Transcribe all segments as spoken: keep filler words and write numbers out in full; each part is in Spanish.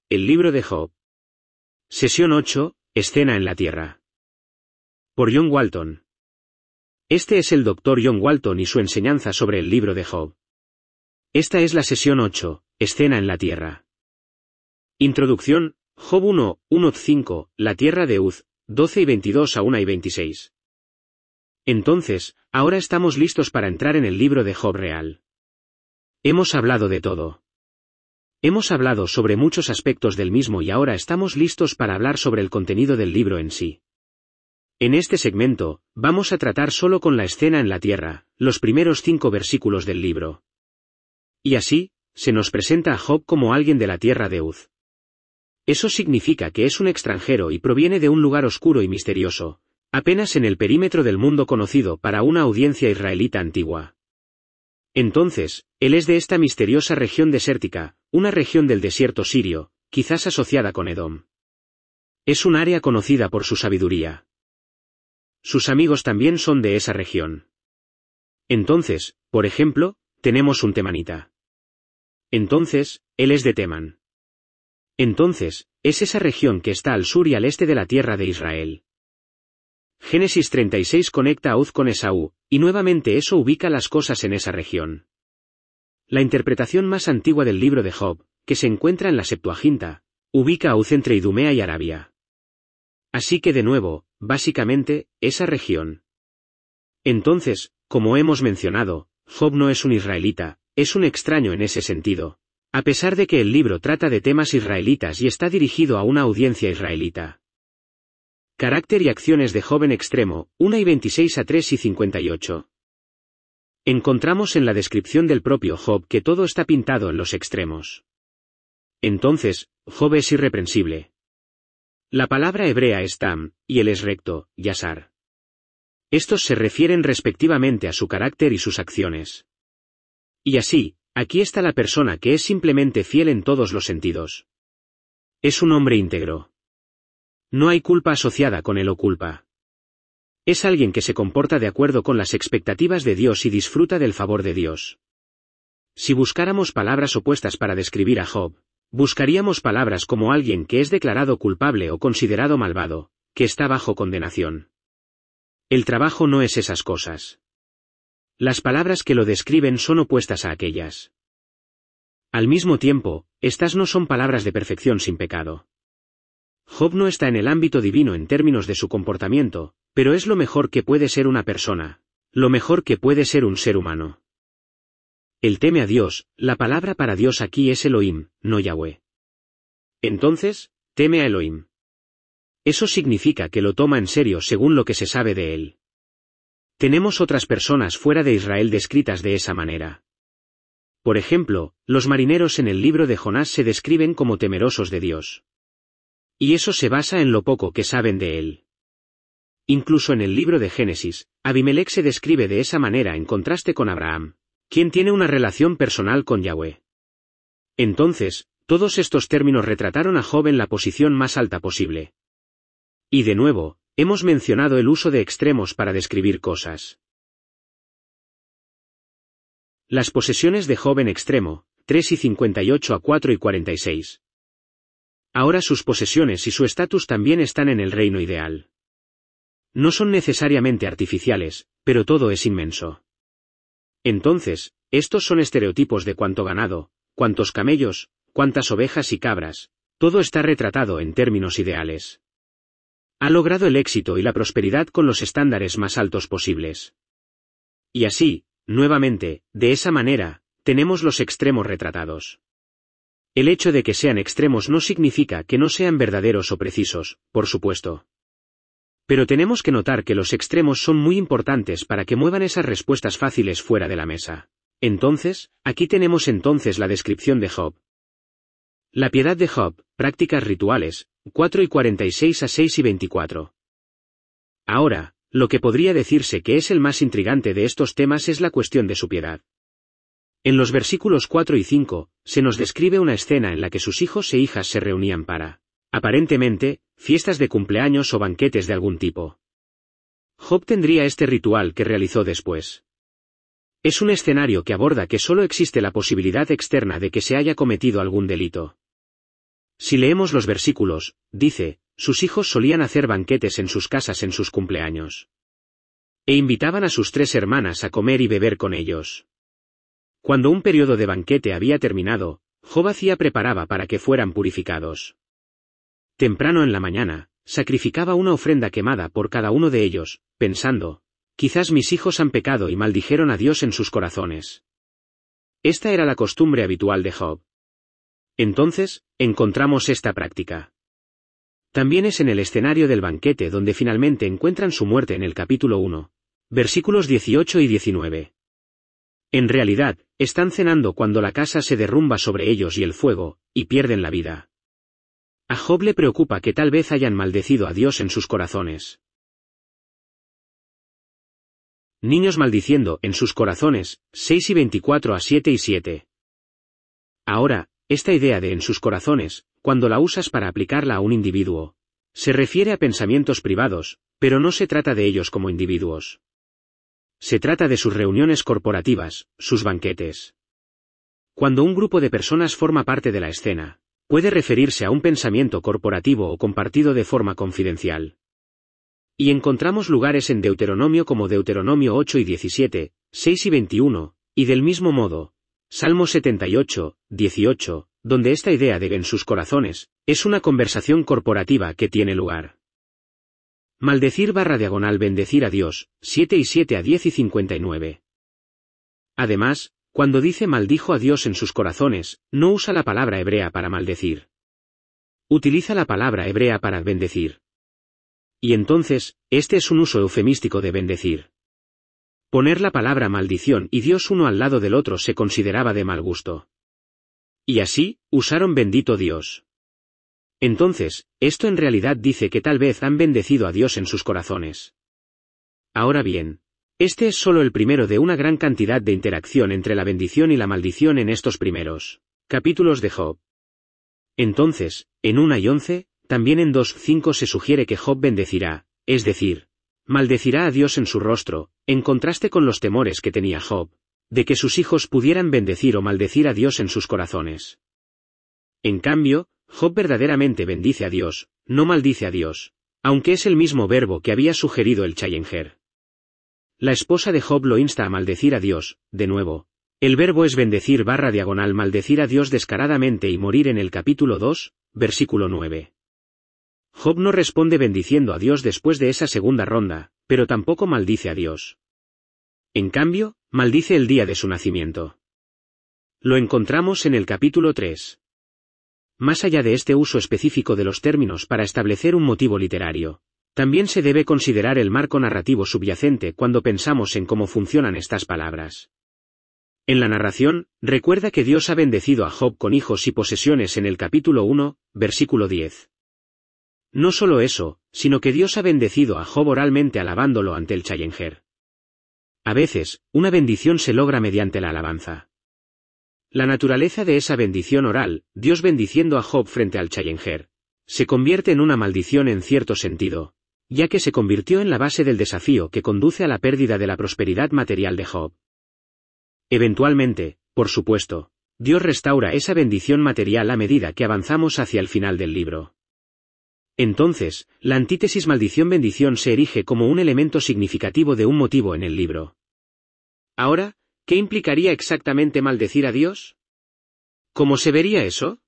El libro de Job. Sesión ocho, Escena en la Tierra. Por John Walton. Este es el doctor John Walton y su enseñanza sobre el libro de Job. Esta es la sesión ocho, Escena en la Tierra. Introducción, Job uno, uno a cinco, la tierra de Uz, doce y veintidós a una y veintiséis. Entonces, ahora estamos listos para entrar en el libro de Job real. Hemos hablado de todo. Hemos hablado sobre muchos aspectos del mismo y ahora estamos listos para hablar sobre el contenido del libro en sí. En este segmento, vamos a tratar solo con la escena en la tierra, los primeros cinco versículos del libro. Y así, se nos presenta a Job como alguien de la tierra de Uz. Eso significa que es un extranjero y proviene de un lugar oscuro y misterioso, apenas en el perímetro del mundo conocido para una audiencia israelita antigua. Entonces, él es de esta misteriosa región desértica, una región del desierto sirio, quizás asociada con Edom. Es un área conocida por su sabiduría. Sus amigos también son de esa región. Entonces, por ejemplo, tenemos un temanita. Entonces, él es de Temán. Entonces, es esa región que está al sur y al este de la tierra de Israel. Génesis treinta y seis conecta a Uz con Esaú, y nuevamente eso ubica las cosas en esa región. La interpretación más antigua del libro de Job, que se encuentra en la Septuaginta, ubica a Uz entre Idumea y Arabia. Así que de nuevo, básicamente, esa región. Entonces, como hemos mencionado, Job no es un israelita, es un extraño en ese sentido, a pesar de que el libro trata de temas israelitas y está dirigido a una audiencia israelita. Carácter y acciones de Job en extremo, una y veintiséis a tres y cincuenta y ocho. Encontramos en la descripción del propio Job que todo está pintado en los extremos. Entonces, Job es irreprensible. La palabra hebrea es tam, y él es recto, yasar. Estos se refieren respectivamente a su carácter y sus acciones. Y así, aquí está la persona que es simplemente fiel en todos los sentidos. Es un hombre íntegro. No hay culpa asociada con él o culpa. Es alguien que se comporta de acuerdo con las expectativas de Dios y disfruta del favor de Dios. Si buscáramos palabras opuestas para describir a Job, buscaríamos palabras como alguien que es declarado culpable o considerado malvado, que está bajo condenación. El trabajo no es esas cosas. Las palabras que lo describen son opuestas a aquellas. Al mismo tiempo, estas no son palabras de perfección sin pecado. Job no está en el ámbito divino en términos de su comportamiento, pero es lo mejor que puede ser una persona, lo mejor que puede ser un ser humano. Él teme a Dios, la palabra para Dios aquí es Elohim, no Yahweh. Entonces, teme a Elohim. Eso significa que lo toma en serio según lo que se sabe de él. Tenemos otras personas fuera de Israel descritas de esa manera. Por ejemplo, los marineros en el libro de Jonás se describen como temerosos de Dios. Y eso se basa en lo poco que saben de él. Incluso en el libro de Génesis, Abimelech se describe de esa manera en contraste con Abraham, quien tiene una relación personal con Yahweh. Entonces, todos estos términos retrataron a Job en la posición más alta posible. Y de nuevo, hemos mencionado el uso de extremos para describir cosas. Las posesiones de Job en extremo, tres y cincuenta y ocho a cuatro y cuarenta y seis. Ahora sus posesiones y su estatus también están en el reino ideal. No son necesariamente artificiales, pero todo es inmenso. Entonces, estos son estereotipos de cuánto ganado, cuántos camellos, cuántas ovejas y cabras, todo está retratado en términos ideales. Ha logrado el éxito y la prosperidad con los estándares más altos posibles. Y así, nuevamente, de esa manera, tenemos los extremos retratados. El hecho de que sean extremos no significa que no sean verdaderos o precisos, por supuesto. Pero tenemos que notar que los extremos son muy importantes para que muevan esas respuestas fáciles fuera de la mesa. Entonces, aquí tenemos entonces la descripción de Job. La piedad de Job, prácticas rituales, cuatro y cuarenta y seis a seis y veinticuatro. Ahora, lo que podría decirse que es el más intrigante de estos temas es la cuestión de su piedad. En los versículos cuatro y cinco, se nos describe una escena en la que sus hijos e hijas se reunían para, aparentemente, fiestas de cumpleaños o banquetes de algún tipo. Job tendría este ritual que realizó después. Es un escenario que aborda que solo existe la posibilidad externa de que se haya cometido algún delito. Si leemos los versículos, dice, sus hijos solían hacer banquetes en sus casas en sus cumpleaños. E invitaban a sus tres hermanas a comer y beber con ellos. Cuando un periodo de banquete había terminado, Job hacía preparaba para que fueran purificados. Temprano en la mañana, sacrificaba una ofrenda quemada por cada uno de ellos, pensando, quizás mis hijos han pecado y maldijeron a Dios en sus corazones. Esta era la costumbre habitual de Job. Entonces, encontramos esta práctica. También es en el escenario del banquete donde finalmente encuentran su muerte en el capítulo uno, versículos dieciocho y diecinueve. En realidad, están cenando cuando la casa se derrumba sobre ellos y el fuego, y pierden la vida. A Job le preocupa que tal vez hayan maldecido a Dios en sus corazones. Niños maldiciendo en sus corazones, seis y veinticuatro a siete y siete. Ahora, esta idea de en sus corazones, cuando la usas para aplicarla a un individuo, se refiere a pensamientos privados, pero no se trata de ellos como individuos. Se trata de sus reuniones corporativas, sus banquetes. Cuando un grupo de personas forma parte de la escena, puede referirse a un pensamiento corporativo o compartido de forma confidencial. Y encontramos lugares en Deuteronomio como Deuteronomio ocho y diecisiete, seis y veintiuno, y del mismo modo, Salmo setenta y ocho, dieciocho, donde esta idea de en sus corazones, es una conversación corporativa que tiene lugar. Maldecir barra diagonal bendecir a Dios, siete y siete a diez y cincuenta y nueve. Además, cuando dice maldijo a Dios en sus corazones, no usa la palabra hebrea para maldecir. Utiliza la palabra hebrea para bendecir. Y entonces, este es un uso eufemístico de bendecir. Poner la palabra maldición y Dios uno al lado del otro se consideraba de mal gusto. Y así, usaron bendito Dios. Entonces, esto en realidad dice que tal vez han bendecido a Dios en sus corazones. Ahora bien, este es solo el primero de una gran cantidad de interacción entre la bendición y la maldición en estos primeros capítulos de Job. Entonces, en uno y once, también en dos cinco se sugiere que Job bendecirá, es decir, maldecirá a Dios en su rostro, en contraste con los temores que tenía Job, de que sus hijos pudieran bendecir o maldecir a Dios en sus corazones. En cambio, Job verdaderamente bendice a Dios, no maldice a Dios, aunque es el mismo verbo que había sugerido el Challenger. La esposa de Job lo insta a maldecir a Dios, de nuevo. El verbo es bendecir barra diagonal maldecir a Dios descaradamente y morir en el capítulo dos, versículo nueve. Job no responde bendiciendo a Dios después de esa segunda ronda, pero tampoco maldice a Dios. En cambio, maldice el día de su nacimiento. Lo encontramos en el capítulo tres. Más allá de este uso específico de los términos para establecer un motivo literario, también se debe considerar el marco narrativo subyacente cuando pensamos en cómo funcionan estas palabras. En la narración, recuerda que Dios ha bendecido a Job con hijos y posesiones en el capítulo uno, versículo diez. No solo eso, sino que Dios ha bendecido a Job oralmente alabándolo ante el Challenger. A veces, una bendición se logra mediante la alabanza. La naturaleza de esa bendición oral, Dios bendiciendo a Job frente al Challenger, se convierte en una maldición en cierto sentido, ya que se convirtió en la base del desafío que conduce a la pérdida de la prosperidad material de Job. Eventualmente, por supuesto, Dios restaura esa bendición material a medida que avanzamos hacia el final del libro. Entonces, la antítesis maldición-bendición se erige como un elemento significativo de un motivo en el libro. Ahora, ¿qué implicaría exactamente maldecir a Dios? ¿Cómo se vería eso?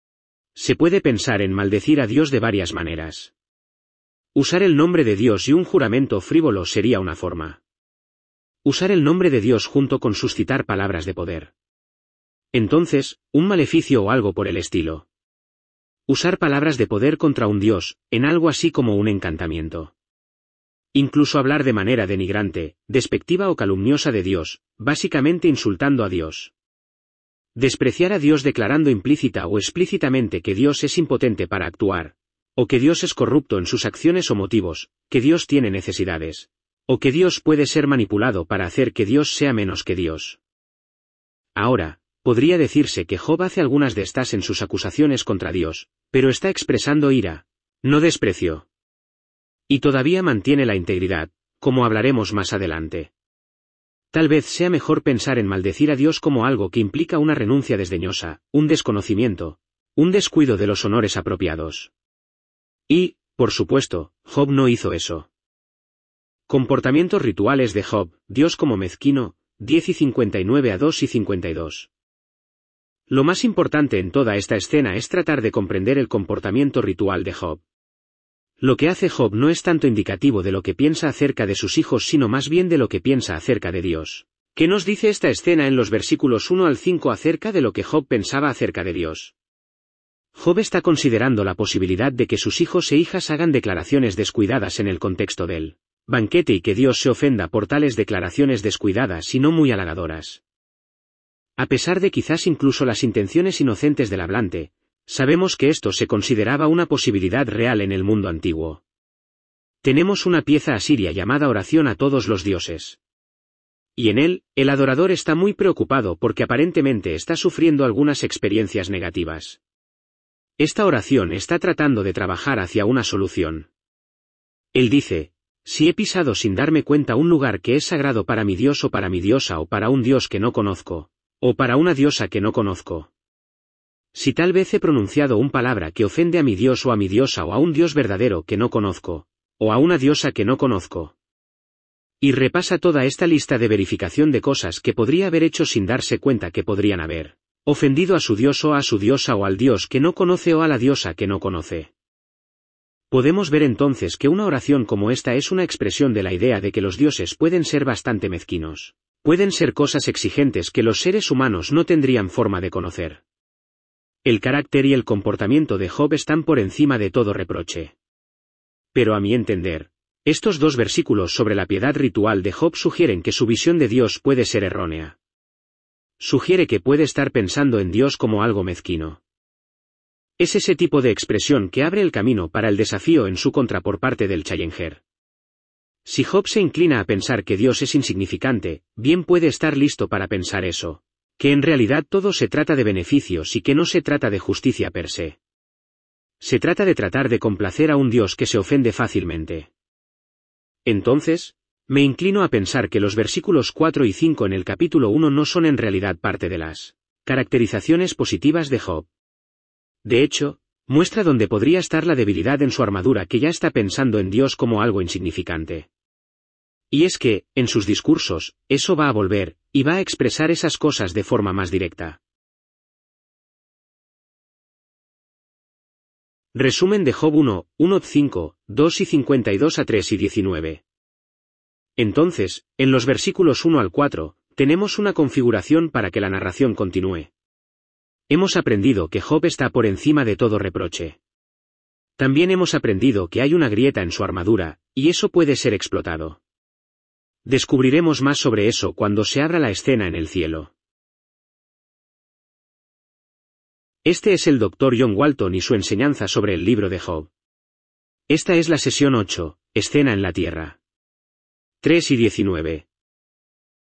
Se puede pensar en maldecir a Dios de varias maneras. Usar el nombre de Dios y un juramento frívolo sería una forma. Usar el nombre de Dios junto con suscitar palabras de poder. Entonces, un maleficio o algo por el estilo. Usar palabras de poder contra un Dios, en algo así como un encantamiento. Incluso hablar de manera denigrante, despectiva o calumniosa de Dios, básicamente insultando a Dios. Despreciar a Dios declarando implícita o explícitamente que Dios es impotente para actuar, o que Dios es corrupto en sus acciones o motivos, que Dios tiene necesidades, o que Dios puede ser manipulado para hacer que Dios sea menos que Dios. Ahora, podría decirse que Job hace algunas de estas en sus acusaciones contra Dios, pero está expresando ira, no desprecio. Y todavía mantiene la integridad, como hablaremos más adelante. Tal vez sea mejor pensar en maldecir a Dios como algo que implica una renuncia desdeñosa, un desconocimiento, Un descuido de los honores apropiados. Y, por supuesto, Job no hizo eso. Comportamientos rituales de Job, Dios como mezquino, diez y cincuenta y nueve a dos y cincuenta y dos. Lo más importante en toda esta escena es tratar de comprender el comportamiento ritual de Job. Lo que hace Job no es tanto indicativo de lo que piensa acerca de sus hijos sino más bien de lo que piensa acerca de Dios. ¿Qué nos dice esta escena en los versículos uno al cinco acerca de lo que Job pensaba acerca de Dios? Job está considerando la posibilidad de que sus hijos e hijas hagan declaraciones descuidadas en el contexto del banquete y que Dios se ofenda por tales declaraciones descuidadas y no muy halagadoras. A pesar de quizás incluso las intenciones inocentes del hablante, sabemos que esto se consideraba una posibilidad real en el mundo antiguo. Tenemos una pieza asiria llamada Oración a todos los dioses. Y en él, el adorador está muy preocupado porque aparentemente está sufriendo algunas experiencias negativas. Esta oración está tratando de trabajar hacia una solución. Él dice, si he pisado sin darme cuenta un lugar que es sagrado para mi Dios o para mi diosa o para un Dios que no conozco, o para una diosa que no conozco. Si tal vez he pronunciado una palabra que ofende a mi Dios o a mi diosa o a un Dios verdadero que no conozco, o a una diosa que no conozco. Y repasa toda esta lista de verificación de cosas que podría haber hecho sin darse cuenta que podrían haber ofendido a su Dios o a su diosa o al Dios que no conoce o a la diosa que no conoce. Podemos ver entonces que una oración como esta es una expresión de la idea de que los dioses pueden ser bastante mezquinos. Pueden ser cosas exigentes que los seres humanos no tendrían forma de conocer. El carácter y el comportamiento de Job están por encima de todo reproche. Pero a mi entender, estos dos versículos sobre la piedad ritual de Job sugieren que su visión de Dios puede ser errónea. Sugiere que puede estar pensando en Dios como algo mezquino. Es ese tipo de expresión que abre el camino para el desafío en su contra por parte del Challenger. Si Job se inclina a pensar que Dios es insignificante, bien puede estar listo para pensar eso, que en realidad todo se trata de beneficios y que no se trata de justicia per se. Se trata de tratar de complacer a un Dios que se ofende fácilmente. Entonces, me inclino a pensar que los versículos cuatro y cinco en el capítulo uno no son en realidad parte de las caracterizaciones positivas de Job. De hecho, muestra dónde podría estar la debilidad en su armadura que ya está pensando en Dios como algo insignificante. Y es que, en sus discursos, eso va a volver, y va a expresar esas cosas de forma más directa. Resumen de Job uno, uno a cinco, dos y cincuenta y dos a tres y diecinueve. Entonces, en los versículos uno al cuatro, tenemos una configuración para que la narración continúe. Hemos aprendido que Job está por encima de todo reproche. También hemos aprendido que hay una grieta en su armadura, y eso puede ser explotado. Descubriremos más sobre eso cuando se abra la escena en el cielo. Este es el doctor John Walton y su enseñanza sobre el libro de Job. Esta es la sesión ocho, escena en la tierra. tres y diecinueve.